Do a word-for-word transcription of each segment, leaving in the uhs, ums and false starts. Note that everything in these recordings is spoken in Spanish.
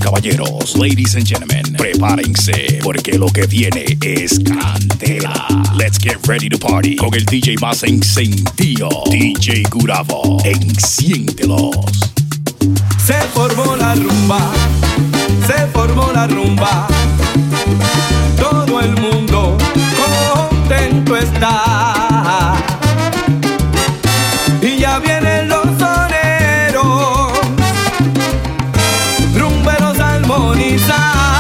caballeros, ladies and gentlemen, prepárense porque lo que viene es candela. Let's get ready to party con el D J más encendido, D J Gurabo. Enciéndelos. Se formó la rumba, se formó la rumba. Todo el mundo contento está. Y ya vienen los soneros, rumberos a armonizar.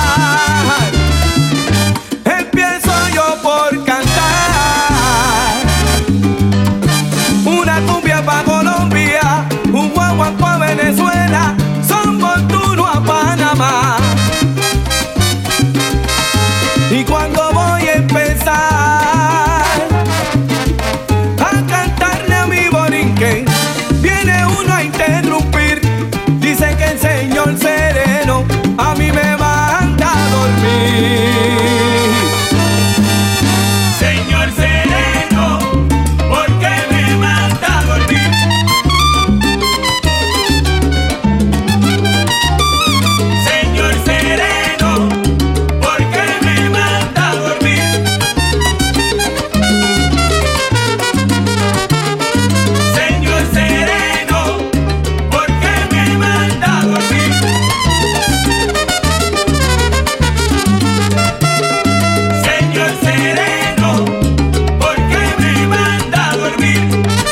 Empiezo yo por cantar una cumbia pa' Colombia, un guaguancó a Venezuela, son montuno a Panamá. Y cuando voy a empezar a cantarle a mi borinquen, viene uno a interrumpir. Dice que el señor sereno a mí me manda a dormir. Señor sereno, ¿por qué me manda a dormir? Señor sereno, ¿por qué me manda a dormir? Señor sereno, ¿por qué me manda a dormir? Señor sereno, ¿por qué me manda a dormir?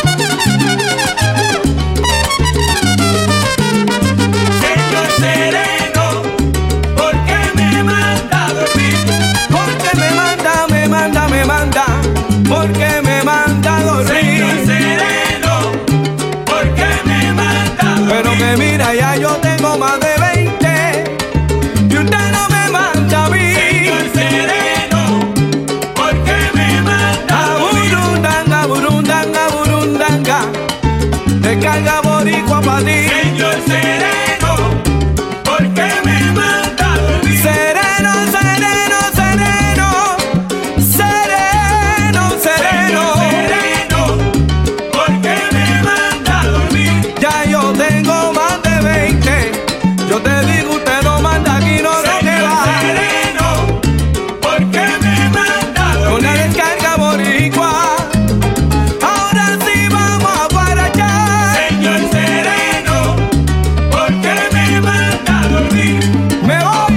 Señor sereno, ¿por qué me manda a dormir? Porque me manda, me manda, me manda, porque me manda a dormir. Señor sereno, ¿por qué me manda a dormir? Pero que mira, ya yo tengo más de veinte y usted no me manda a mí. Señor sereno, ¿por qué me manda a dormir? Aburundanga, burundanga, burundanga, descarga boricua pa' ti. Señor sereno, ¿por qué me manda a dormir? Sereno, sereno, sereno, sereno, Señor sereno. sereno, ¿por qué me manda a dormir? Ya yo tengo más de veinte. Yo te digo, usted no manda aquí, no lo que Señor va. sereno, ¿por qué me manda a Con la dormir? descarga boricua, ahora sí vamos a guarachar. Señor sereno, ¿por qué me manda a dormir? Me voy.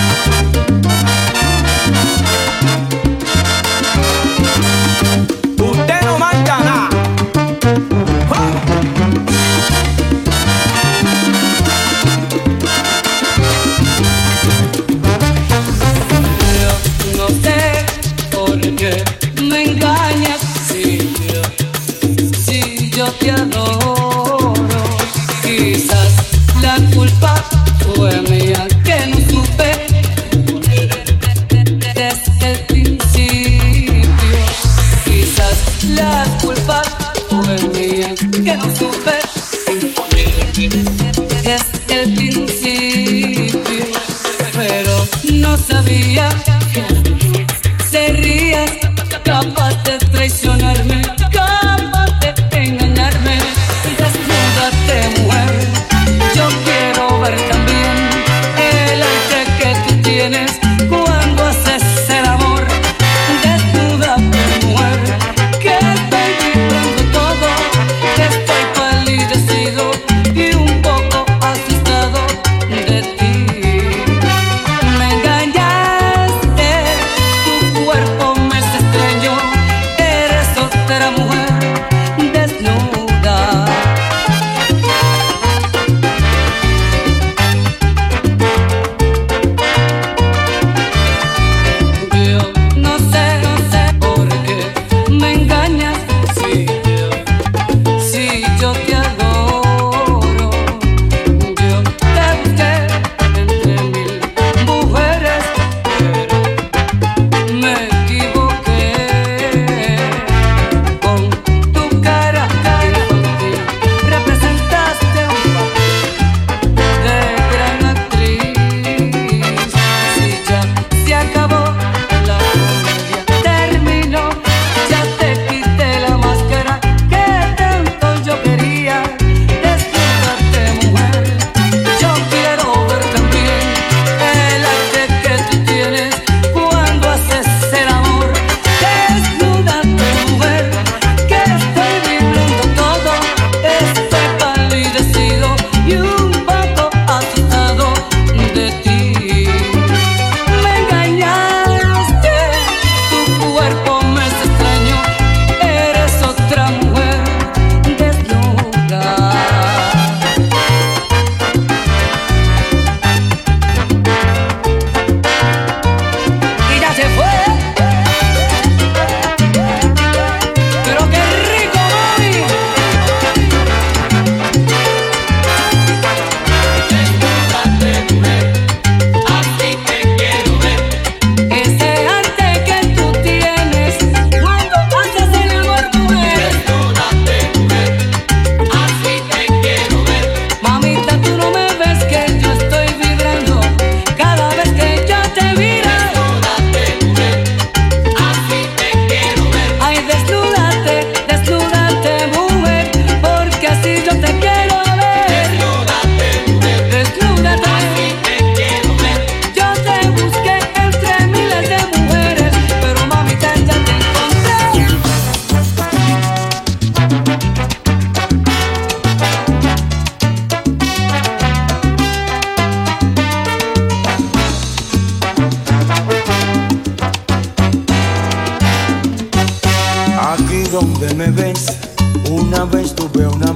Usted no manda nada. ¡Vamos! Yo no sé por qué me engañas si yo, si yo te adoro. Quizás la culpa fue mía que no supe desde el principio. Quizás la culpa fue mía que no supe desde el principio. Pero no sabía que serías capaz de traicionarme, capaz de engañarme. Desnúdate, mujer, yo quiero ver también el arte que tú tienes cuando haces el amor. Desnúdate, mujer, que estoy vibrando todo, que estoy palidecido y un poco asustado de ti. Me engañaste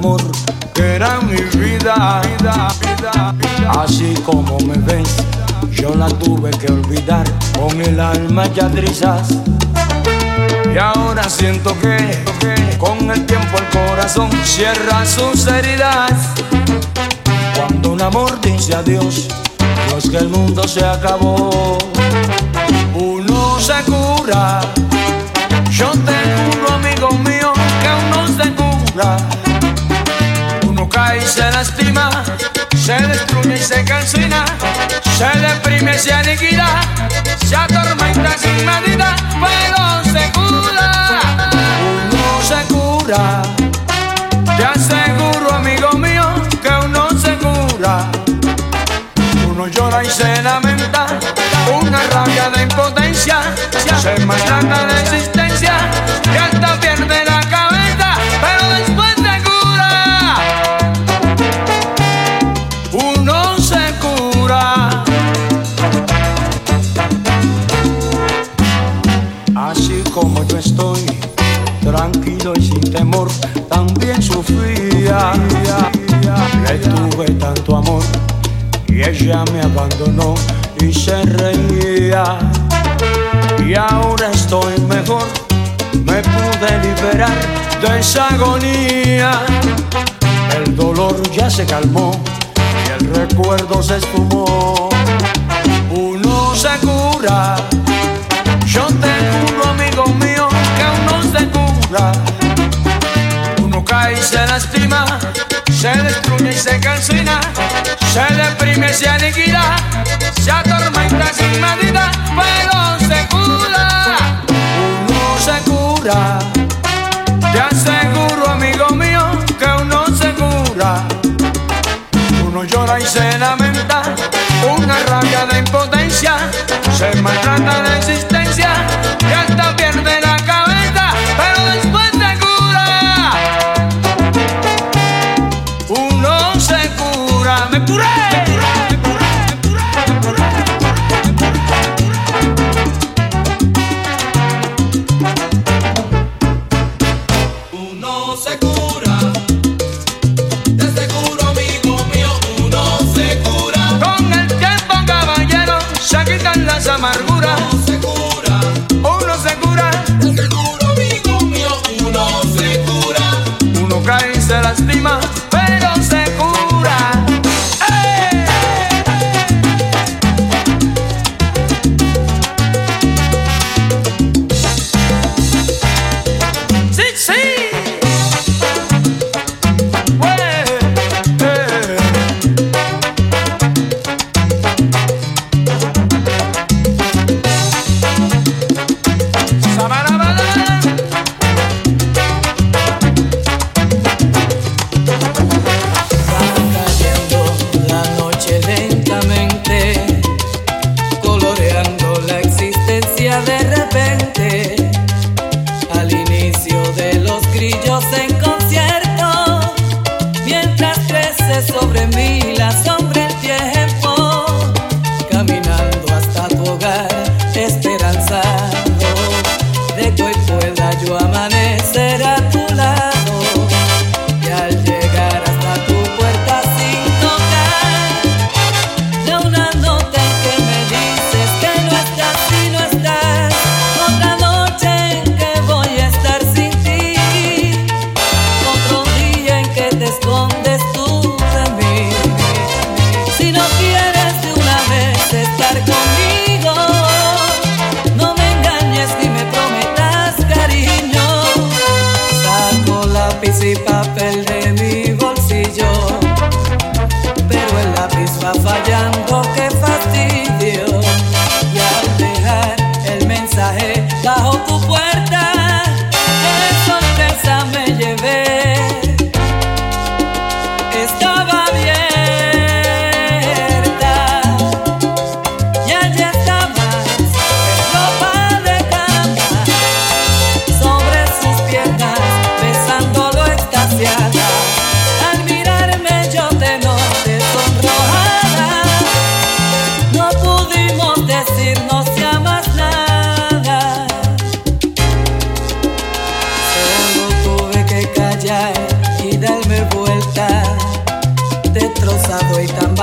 amor que era mi vida, vida, vida, vida. Así como me ves, yo la tuve que olvidar con el alma ya trizas. Y ahora siento que, que con el tiempo el corazón cierra sus heridas. Cuando un amor dice adiós, no es que el mundo se acabó. Uno se cura, yo te juro, amigo mío, que uno se cura. Uno cae y se lastima, se destruye y se calcina, se deprime y se aniquila, se atormenta sin medida, pero se cura. Uno se cura, te aseguro, amigo mío, que uno se cura. Uno llora y se lamenta, una rabia de impotencia, se maltrata de existencia y hasta pierde la cabeza, pero después se cura. Uno se cura. Así como yo estoy, tranquilo y sin temor, también sufría. Le tuve tanto amor y ella me abandonó y se reía. Y ahora estoy mejor, me pude liberar de esa agonía. El dolor ya se calmó y el recuerdo se esfumó. Uno se cura, yo te juro, amigo mío, que uno se cura. Uno cae y se lastima, se destruye y se calcina, se deprime y se aniquila, se atormenta sin medida, pero se cura. Uno se cura, te aseguro, amigo mío, que uno se cura. Uno llora y se lamenta, una rabia de impotencia, se maltrata de existencia y hasta pierde la cabeza, pero después se cura. Uno se cura. ¡Me curé! Uno se cura, te aseguro, amigo mío, uno se cura. Con el tiempo, caballero, se quitan las amarguras. Uno se cura, Uno se cura, te aseguro, amigo mío, uno se cura. uno cae y se lastima, pero se cura. ¡Eh! ¡Sí, sí! ¡Ué! ¡Eh! ¡Sabarabara!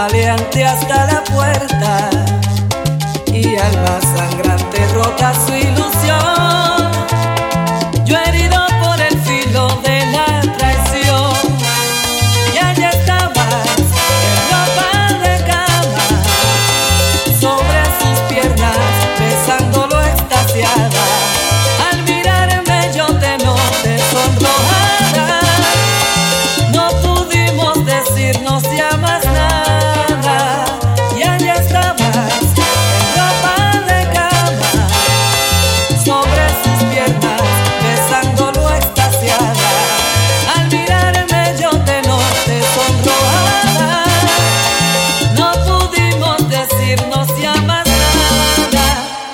maleante hasta la puerta y alma sangrante rota su ilusión. Yo herido por el filo de la traición y allá estabas en ropa de cama sobre sus piernas besándolo extasiada. Al mirarme yo te noté sonrojada. No pudimos decirnos ya más nada y allá estabas en ropa de cama sobre sus piernas besándolo extasiada. Al mirarme yo te noté sonrojada. No pudimos decirnos ya más nada.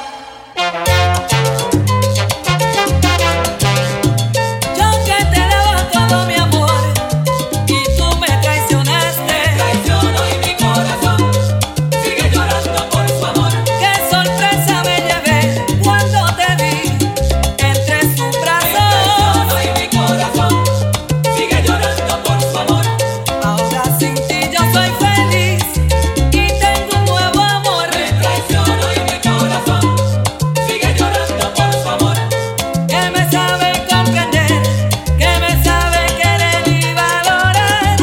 Yo que te daba todo mi amor y tú me traicionaste. Traiciono y mi corazón sigue llorando por su amor. Qué sorpresa me llevé cuando te vi entre sus brazos. Traiciono y mi corazón sigue llorando por su amor. Ahora sin ti yo soy feliz y tengo un nuevo amor. Traiciono y mi corazón sigue llorando por su amor. Que me sabe comprender, que me sabe querer y valorar.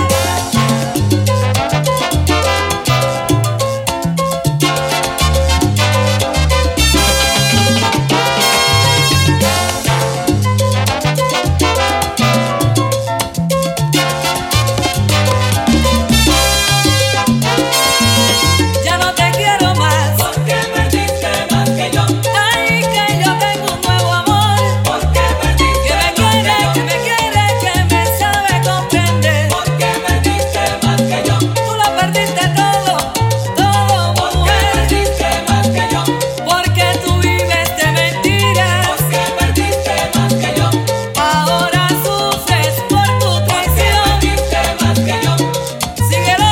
Ya no te quiero más. Porque perdiste más que yo. Ay, que yo tengo un nuevo amor. Porque perdiste Que me más que quiere, yo. que me quiere, que me sabe comprender. Porque perdiste más que yo. Tú lo perdiste todo, todo, Porque mujer. perdiste más que yo. Porque tú vives de mentiras. Porque perdiste más que yo. Ahora sufres por tu traición. Perdiste más que yo. Síguelo.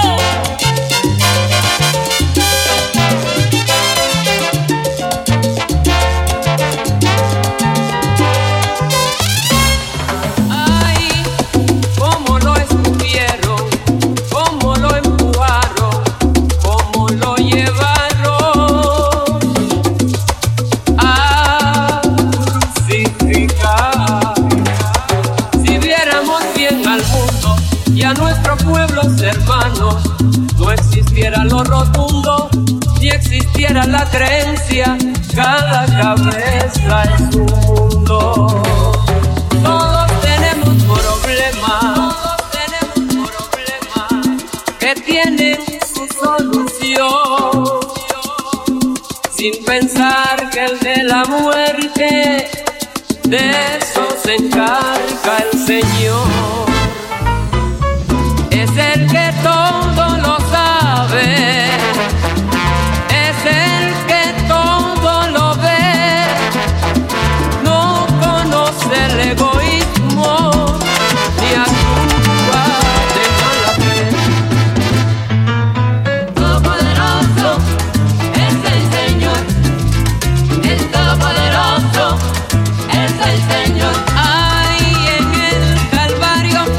Ay, cómo lo estuvieron, cómo lo empujaron, cómo lo llevaron a crucificar. Si viéramos bien al mundo y a nuestros pueblos hermanos, no existiera lo rotundo, ni existiera la creencia, cada cabeza es un mundo. Todos tenemos problemas, todos tenemos problemas que tienen su solución, sin pensar que el de la muerte, de eso se encarga el Señor. Es el que todo lo sabe, es el que todo lo ve, no conoce el egoísmo ni actúa de mala fe. Todopoderoso es el Señor. El Todopoderoso es el Señor. Ay, en el Calvario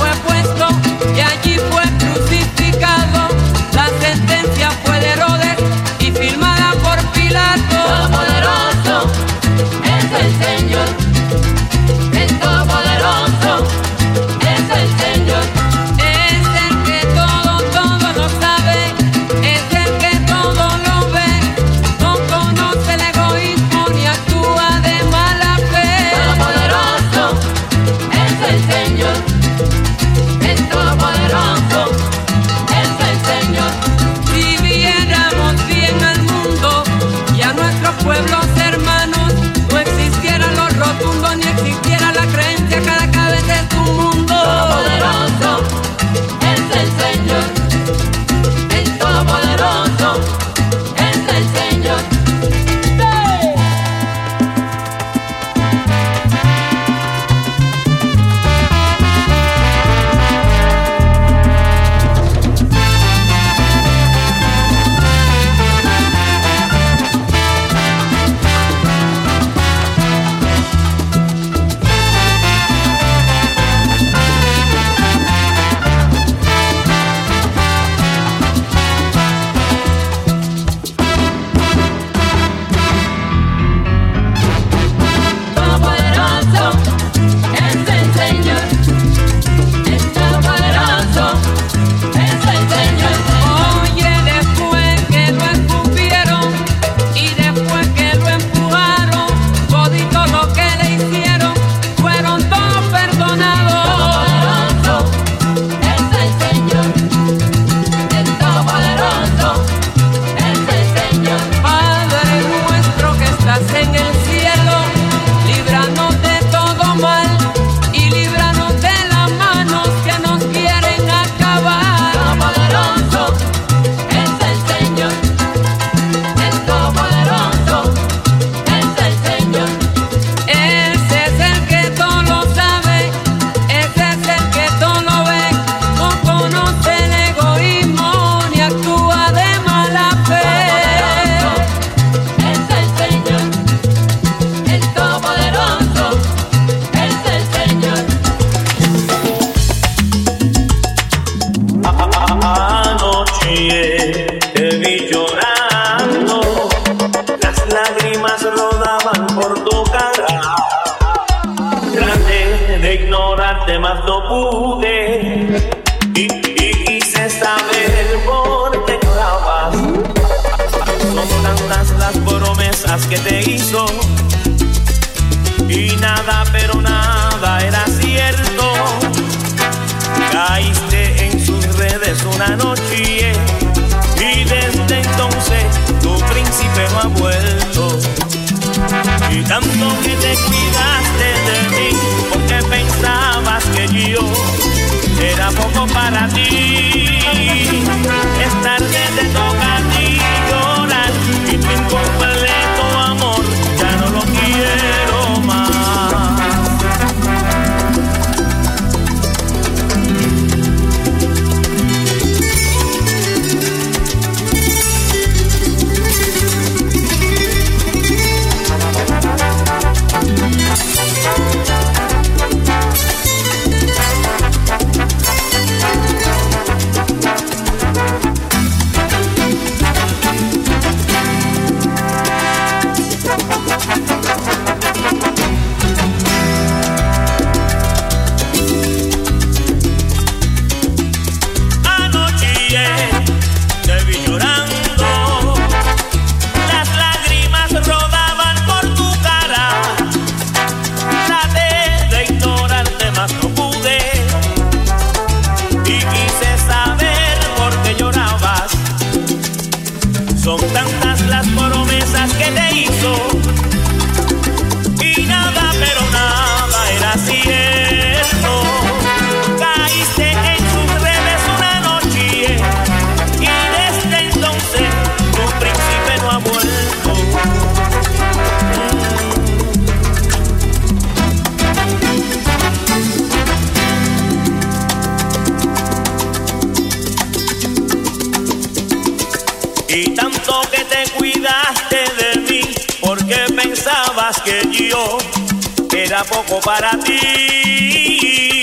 más no pude. Y, y quise saber por qué llorabas. Son tantas las promesas que te hizo y nada, pero nada era cierto. Caíste en sus redes una noche y desde entonces tu príncipe no ha vuelto. Y tanto que te cuidaste de mí porque pensabas que yo era poco para ti. Es tarde, te toca a ti llorar y tu incompleto amor ya no lo quiero más. Son tantas las promesas que te hizo y nada, pero nada era cierto. Caíste en sus redes una noche y desde entonces tu príncipe no ha vuelto. Y tanto que te cuidaste de mí porque pensabas que yo era poco para ti.